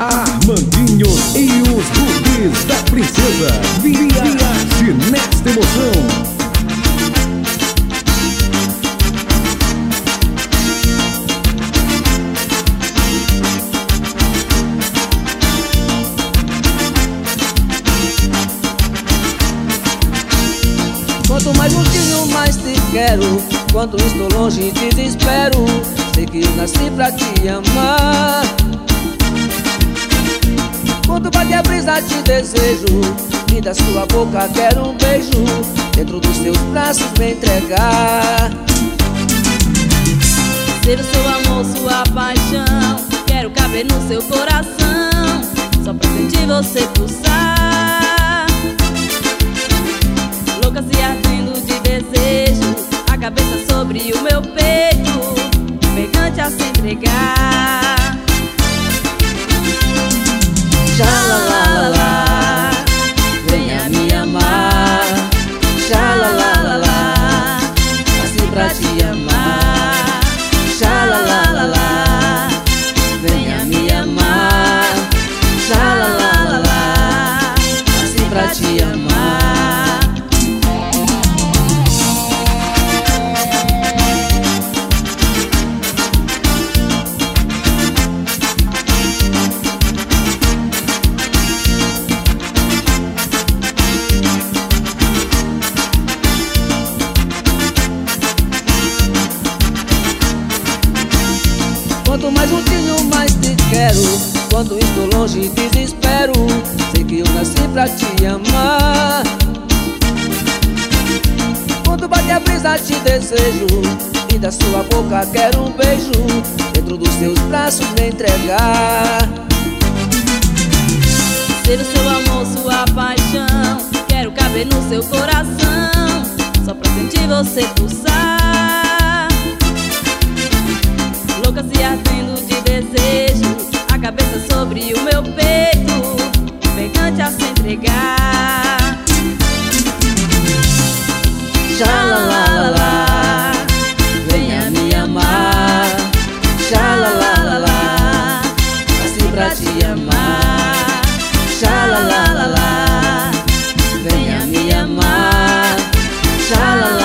Armandinho e os Rubis da Princesa. Viaje nesta emoção. Quanto mais juntinho, mais te quero. Quando estou longe, desespero. Sei que eu nasci pra te amar. Quando bate a brisa, te desejo. E da sua boca quero um beijo. Dentro dos seus braços me entregar. Ser o seu amor, sua paixão. Quero caber no seu coração. Só pra sentir você pulsar. Louca se ardendo de desejo. A cabeça sobre o meu peito. Pegante a se entregar. Xalalalala, venha me amar. Xalalalala, nasci pra te amar. Xalalalala, venha me amar. Xalalalala, nasci pra te amar. Quanto mais juntinho, mais te quero. Quando estou longe, desespero. Sei que eu nasci pra te amar. Quando bate a brisa, te desejo. E da sua boca quero um beijo. Dentro dos seus braços me entregar. Ser o seu amor, sua paixão. Quero caber no seu coração. Só pra sentir você pulsar. Louca se ardendo de desejo. A cabeça sobre o meu peito. Pegante a se entregar. Xalalalala, venha me amar. Xalalalala, nasci pra te amar. Xalalalala, venha me amar. Xalalalala.